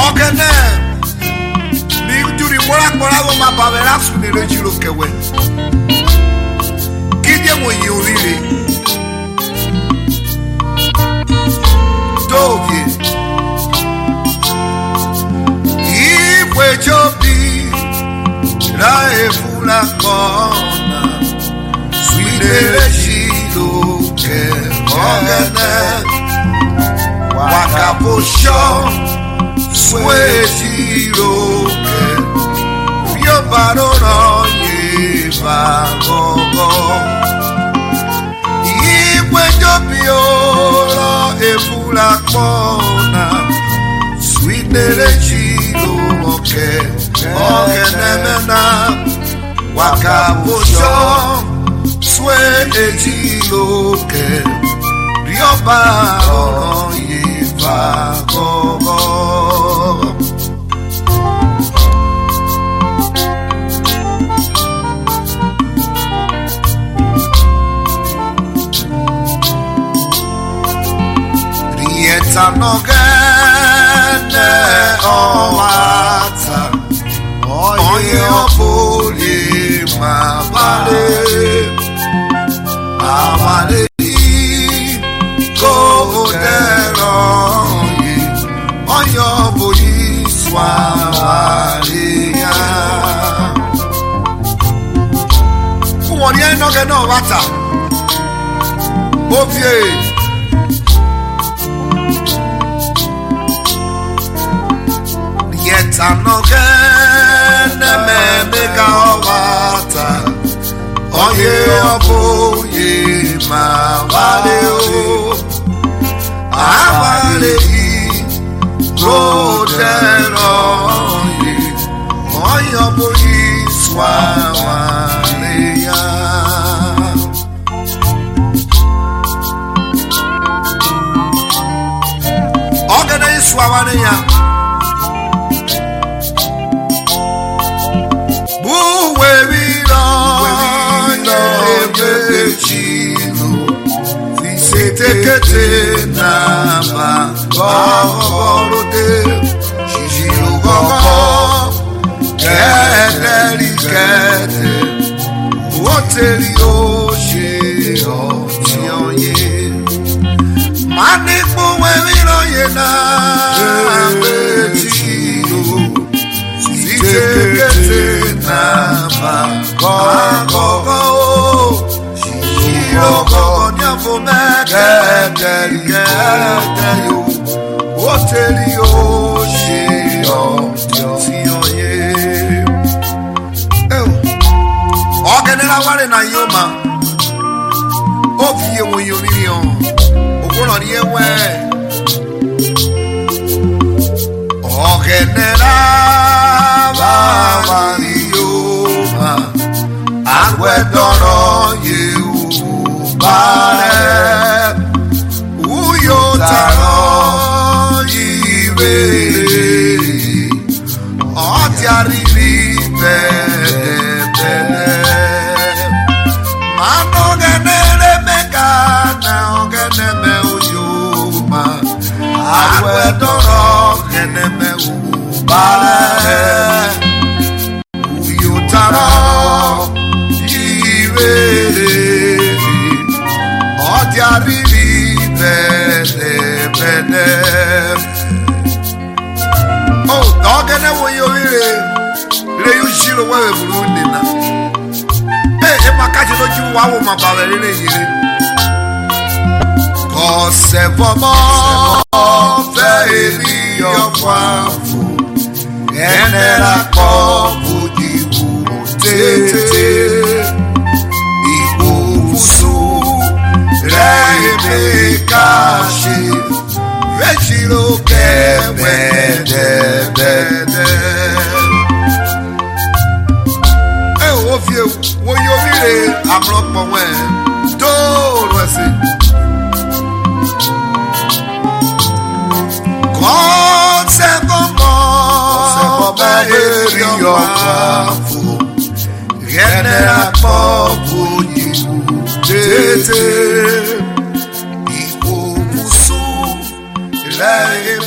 Ogene mi juri mora go ma bavera su ne rejiro kewe kije mo yi orire dovi iwe jobi la efula kona suine rejiro ke ogene wakabosho swejiro ke yo baroro yiva gogo iwe jobio lo efula kona swinere jiro ke ogenemena wakabosho swejiro ke yo baroro yiva gogo Tanogene owata onye obuli mabale amale go dero onye obuli swaliya kuwori enogene owata obie Tanogene mega owata onye obuye ma wale o awale rodero onye obuye swawale ya ogene swawale ya Tekete nama bakorode shishiro gogo kederi kede woteri oshi oye mani kuwe wiro yena bechiro tekete nama bakorode shishiro gogo Kederi oteri oshi oye ogenera wale na yoma ofie wo yoriyo okoro ri ewe ogenera baba yoma agwedoro yewu bare uyo taro iwe otiariri bele mano genere mega na ogeneme uyuma agwedoro geneme ubale uyo taro iwe otiariri bele oh ogene wo yorire le yushiro wewe Burundi na e makaje loju wa wo mabare le yire ko se bomo fe ri yofafu enera ko budibu tete ibusu rebe kashi rechiro kemede ofie wo yobire amropo we do rese God se bombo eri yofafu genera popu yibu tete iko musu la